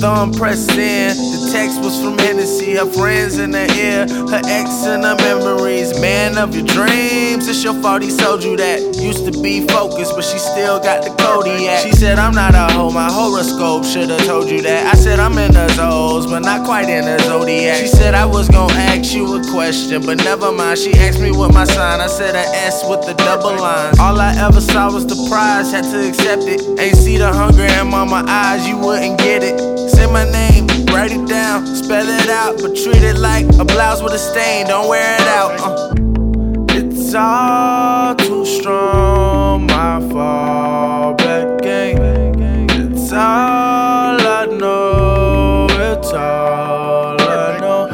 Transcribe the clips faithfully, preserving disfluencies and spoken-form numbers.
thumb pressed in. The text was from Hennessy, her friends in the ear, her ex and her memories. Man of your dreams, it's your fault he sold you that. Used to be focused, but she still got the Kodiak. She said I'm not a hoe, my horoscope should've told you that. I said I'm in the zones, but not quite in the zodiac. She said I was gon' ask you a question, but never mind. She asked me what my sign, I said a S with the double lines. All I ever saw was the prize, had to accept it. Ain't see the hunger in mama eyes, you wouldn't get it. Say my name, write it down, spell it out, but treat it like a blouse with a stain, don't wear it out. uh. It's all too strong, my fall back game. It's all I know, it's all I know.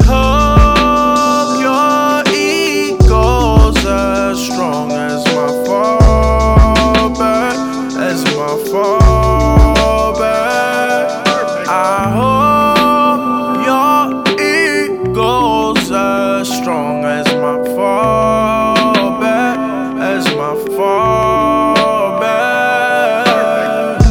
Hope your ego's as strong as my fall back, as my fall back. I hope your ego's as strong as my fall back, as my fall back.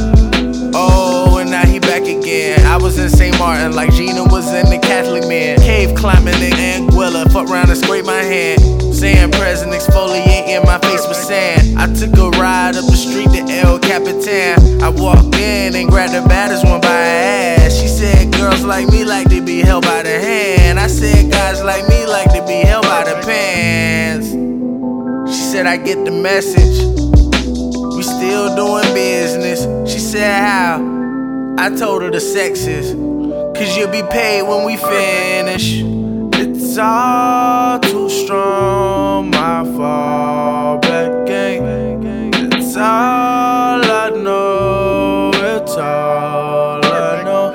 Oh, and now he back again. I was in Saint Martin like Gina was in the Catholic Man. Cave climbing in Anguilla, fuck round and scrape my hand. Saying present, exfoliating my face with sand. I took a ride up the street to El Capitan. I walked in and grabbed the baddest one by her ass. She said girls like me like to be held by the hand. I said guys like me like to be held by the pants. She said I get the message, we still doing business. She said how? I told her the sexes, cause you'll be paid when we finish. It's all too strong, my fall back game. It's all I know, it's all I know.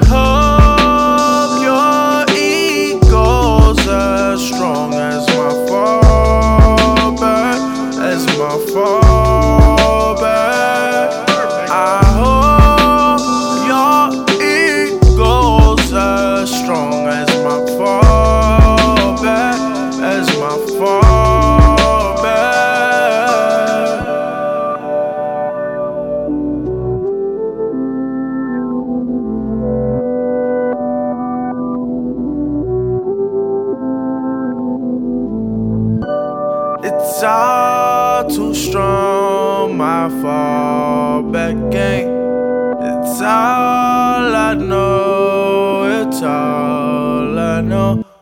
Hope your ego's as strong as my fall back, as my fall back. I hope your ego's as strong as my fall back, as my fall back. It's all too strong, my fall back game. It's all I know, it's all I know.